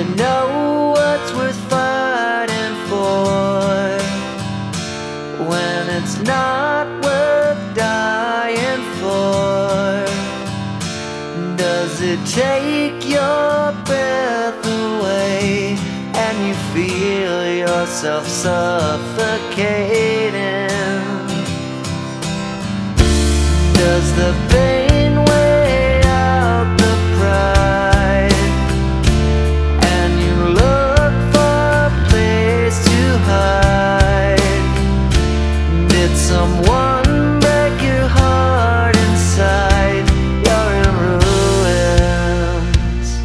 know what's worth fighting for when it's not worth dying for? Does it take your breath away and you feel yourself suffocating? Does the pain weigh out the pride and you look for a place to hide? Did someone break your heart inside? You're in ruins.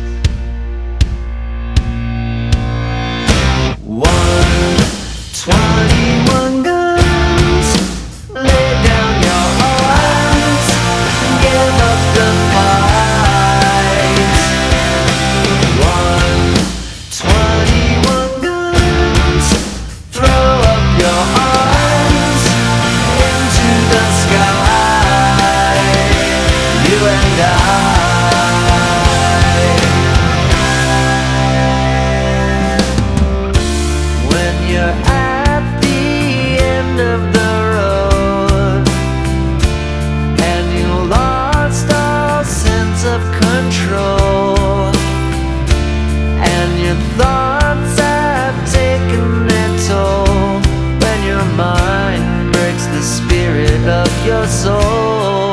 121 guns, lay down your arms, give up the fight. 121 guns, throw up your arms into the sky, you and I. When you're at the end of the road and you lost all sense of control and your thoughts have taken their toll, when your mind breaks the spirit of your soul,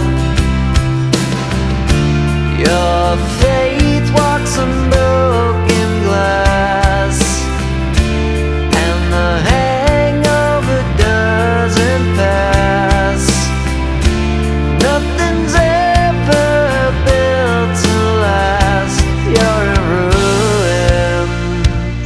your faith walks on broken glass and the hangover doesn't pass. Nothing's ever built to last. You're in ruins.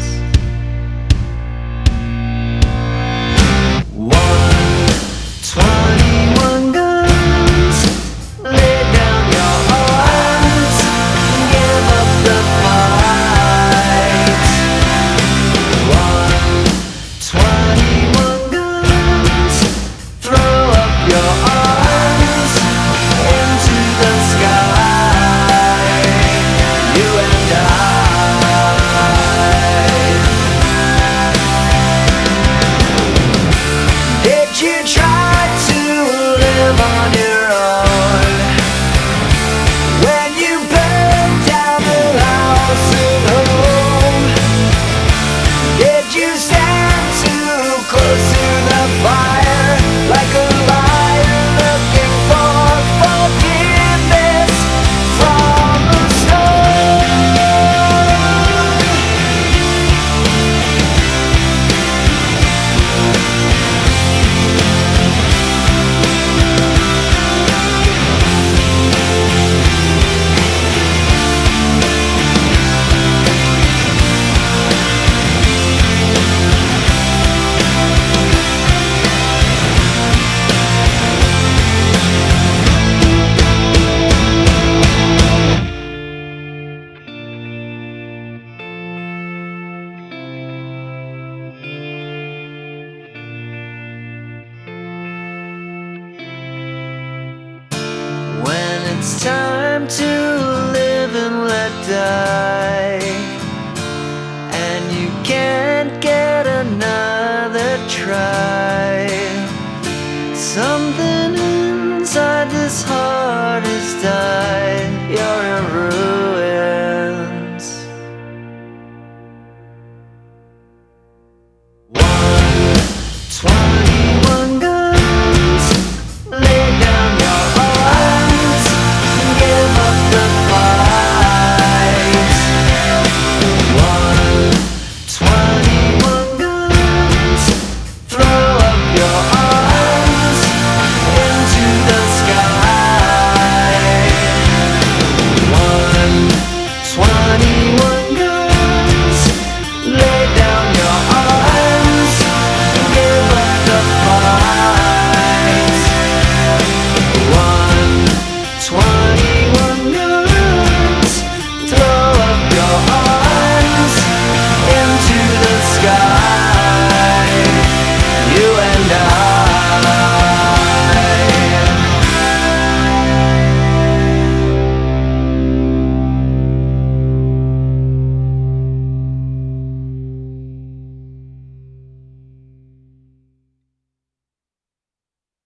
121 guns, lay down your arms, give up the fight. 121 guns, throw up your arms into the sky, you and I. Did you try to live on your own when you burned down the house at home? Did you stand too close to the fire like a liar looking for forgiveness from the storm? When it's time to live and let die,